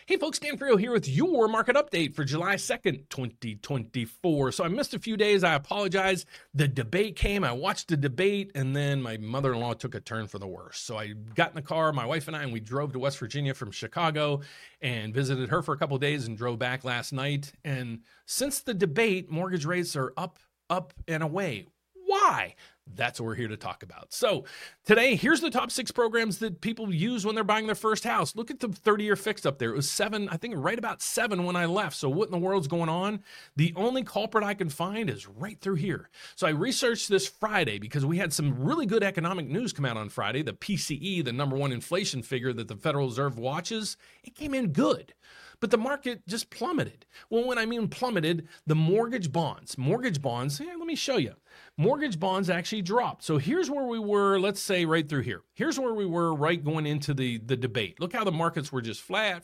Hey folks, Dan Frio here with your market update for July 2nd, 2024. So I missed a few days. I apologize. The debate came. I watched the debate, and then my mother-in-law took a turn for the worse. So I got in the car, my wife and I, and we drove to West Virginia from Chicago and visited her for a couple of days and drove back last night. And since the debate, mortgage rates are up, and away. Why? That's what we're here to talk about. So today, here's the top 6 programs that people use when they're buying their first house. Look at the 30-year fixed up there. It was 7, I think right about 7 when I left. So what in the world's going on? The only culprit I can find is right through here. So I researched this Friday because we had some really good economic news come out on Friday. The PCE, the number one inflation figure that the Federal Reserve watches, it came in good. But the market just plummeted. Well, when I mean plummeted, the mortgage bonds, let me show you. Mortgage bonds actually dropped. So here's where we were, let's say right through here. Here's where we were right going into the debate. Look how the markets were just flat.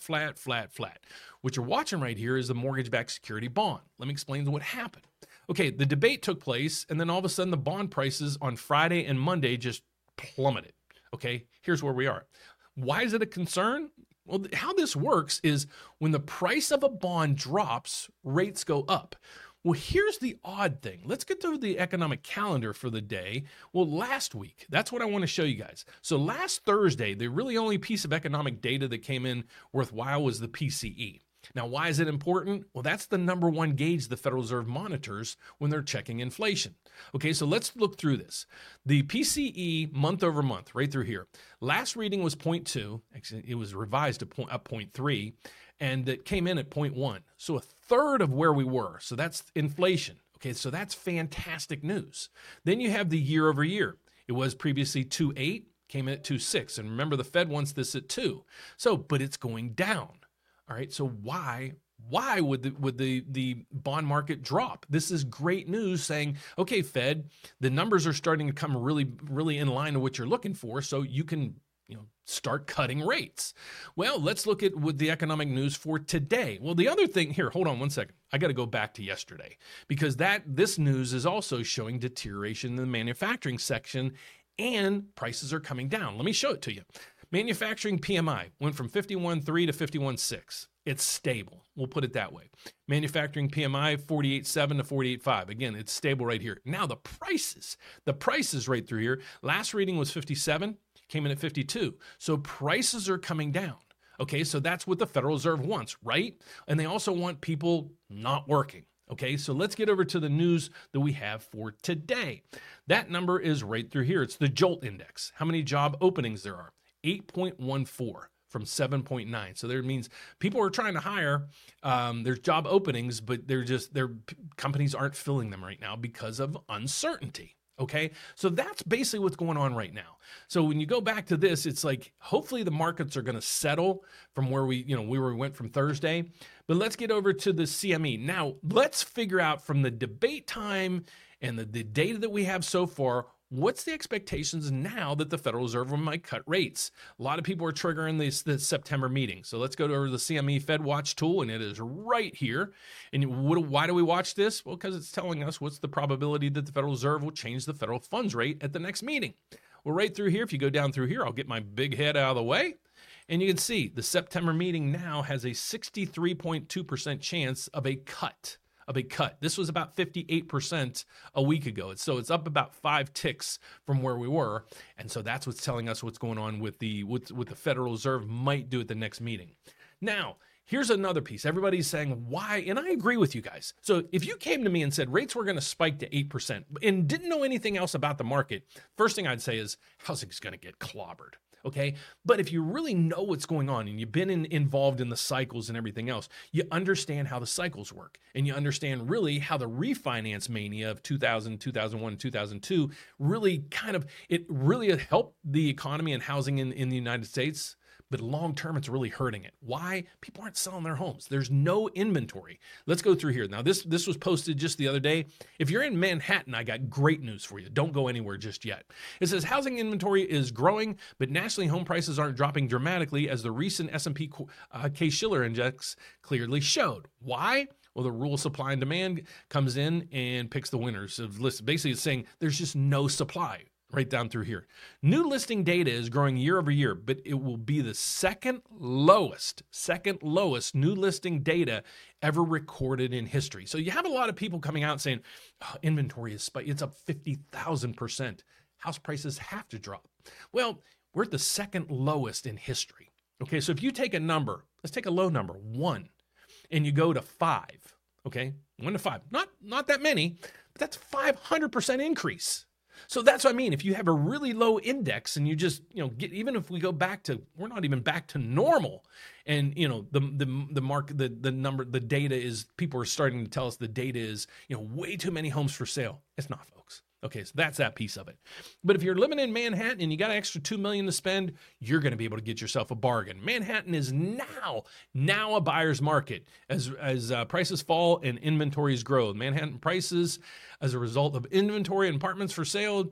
What you're watching right here is the mortgage-backed security bond. Let me explain what happened. Okay, the debate took place, and then all of a sudden the bond prices on Friday and Monday just plummeted. Okay, here's where we are. Why is it a concern? Well, how this works is when the price of a bond drops, rates go up. Well, here's the odd thing. Let's get to the economic calendar for the day. Well, last week, that's what I want to show you guys. So last Thursday, the really only piece of economic data that came in worthwhile was the PCE. Now, why is it important? Well, that's the number one gauge the Federal Reserve monitors when they're checking inflation. Okay, so let's look through this. The PCE month over month, right through here. Last reading was 0.2. Actually, it was revised to 0.3, and it came in at 0.1. So a third of where we were. So that's inflation. Okay, so that's fantastic news. Then you have the year over year. It was previously 2.8, came in at 2.6. And remember, the Fed wants this at 2. So, but it's going down. All right, so why would the bond market drop? This is great news saying, okay, Fed, the numbers are starting to come really in line with what you're looking for, so you can start cutting rates. Well, let's look at what the economic news for today. Well, the other thing here, hold on one second. I got to go back to yesterday because this news is also showing deterioration in the manufacturing section and prices are coming down. Let me show it to you. Manufacturing PMI went from 51.3 to 51.6. It's stable. We'll put it that way. Manufacturing PMI 48.7 to 48.5. Again, it's stable right here. Now the prices right through here. Last reading was 57, came in at 52. So prices are coming down. Okay, so that's what the Federal Reserve wants, right? And they also want people not working. Okay, so let's get over to the news that we have for today. That number is right through here. It's the JOLT index. How many job openings there are? 8.14 from 7.9. So that means people are trying to hire. There's job openings, but their companies aren't filling them right now because of uncertainty. Okay, so that's basically what's going on right now. So when you go back to this, it's like hopefully the markets are going to settle from where we went from Thursday. But let's get over to the CME. Now, let's figure out from the debate time and the data that we have so far, what's the expectations now that the Federal Reserve might cut rates? A lot of people are triggering the September meeting. So let's go to the CME Fed Watch tool, and it is right here. And why do we watch this? Well, because it's telling us what's the probability that the Federal Reserve will change the federal funds rate at the next meeting. Well, right through here, if you go down through here, I'll get my big head out of the way. And you can see the September meeting now has a 63.2% chance of a cut. This was about 58% a week ago. So it's up about 5 ticks from where we were. And so that's what's telling us what's going on with what the Federal Reserve might do at the next meeting. Now, here's another piece. Everybody's saying why, and I agree with you guys. So if you came to me and said rates were going to spike to 8% and didn't know anything else about the market, first thing I'd say is housing's going to get clobbered. Okay, but if you really know what's going on and you've been involved in the cycles and everything else, you understand how the cycles work, and you understand really how the refinance mania of 2000, 2001, 2002 really helped the economy and housing in the United States. But long term, it's really hurting it. Why? People aren't selling their homes. There's no inventory. Let's go through here. Now, this was posted just the other day. If you're in Manhattan, I got great news for you. Don't go anywhere just yet. It says housing inventory is growing, but nationally home prices aren't dropping dramatically as the recent S&P Case-Shiller index clearly showed. Why? Well, the rule of supply and demand comes in and picks the winners. So basically, it's saying there's just no supply. right down through here. New listing data is growing year over year, but it will be the second lowest new listing data ever recorded in history. So you have a lot of people coming out saying, oh, inventory is it's up 50,000%. House prices have to drop. Well, we're at the second lowest in history. Okay, so if you take a number, let's take a low number, 1, and you go to 5, okay, 1 to 5, not that many, but that's 500% increase. So that's what I mean. If you have a really low index and you just, even if we go back to, we're not even back to normal, and the data is, people are starting to tell us the data is, way too many homes for sale. It's not, folks. Okay, so that's that piece of it. But if you're living in Manhattan and you got an extra $2 million to spend, you're going to be able to get yourself a bargain. Manhattan is now a buyer's market as prices fall and inventories grow. Manhattan prices, as a result of inventory and apartments for sale,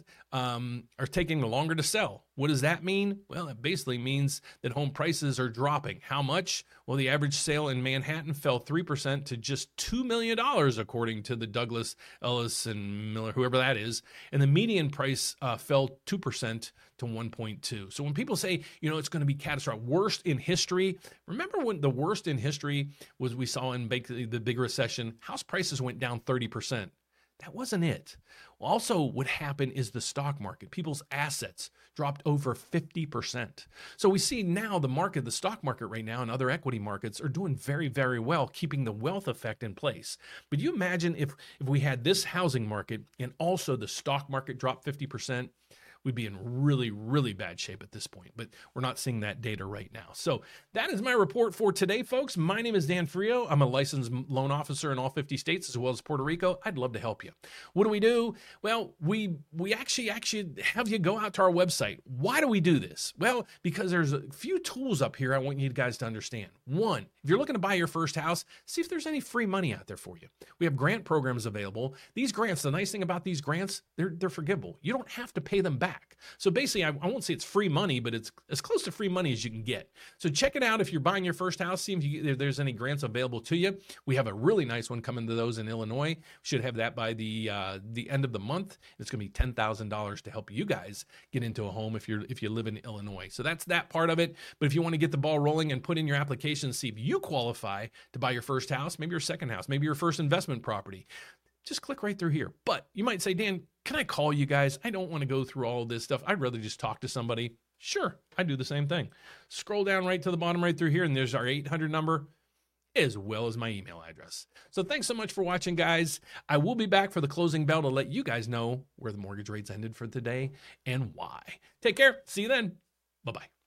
are taking longer to sell. What does that mean? Well, it basically means that home prices are dropping. How much? Well, the average sale in Manhattan fell 3% to just $2 million, according to the Douglas, Ellis, and Miller, whoever that is. And the median price fell 2% to 1.2. So when people say, it's going to be catastrophic, worst in history, remember when the worst in history was we saw in the big recession, house prices went down 30%. That wasn't it. Also, what happened is the stock market, people's assets dropped over 50%. So we see now the stock market right now and other equity markets are doing very, very well, keeping the wealth effect in place. But you imagine if we had this housing market and also the stock market dropped 50%, we'd be in really, really bad shape at this point, but we're not seeing that data right now. So that is my report for today, folks. My name is Dan Frio. I'm a licensed loan officer in all 50 states as well as Puerto Rico. I'd love to help you. What do we do? Well, we actually have you go out to our website. Why do we do this? Well, because there's a few tools up here I want you guys to understand. One, if you're looking to buy your first house, see if there's any free money out there for you. We have grant programs available. These grants, the nice thing about these grants, they're forgivable. You don't have to pay them back. So basically, I won't say it's free money, but it's as close to free money as you can get. So check it out if you're buying your first house. See if there's any grants available to you. We have a really nice one coming to those in Illinois. Should have that by the end of the month. It's going to be $10,000 to help you guys get into a home if you live in Illinois. So that's that part of it. But if you want to get the ball rolling and put in your application, see if you qualify to buy your first house, maybe your second house, maybe your first investment property, just click right through here. But you might say, Dan, can I call you guys? I don't want to go through all this stuff. I'd rather just talk to somebody. Sure, I do the same thing. Scroll down right to the bottom right through here, and there's our 800 number, as well as my email address. So thanks so much for watching, guys. I will be back for the closing bell to let you guys know where the mortgage rates ended for today and why. Take care. See you then. Bye-bye.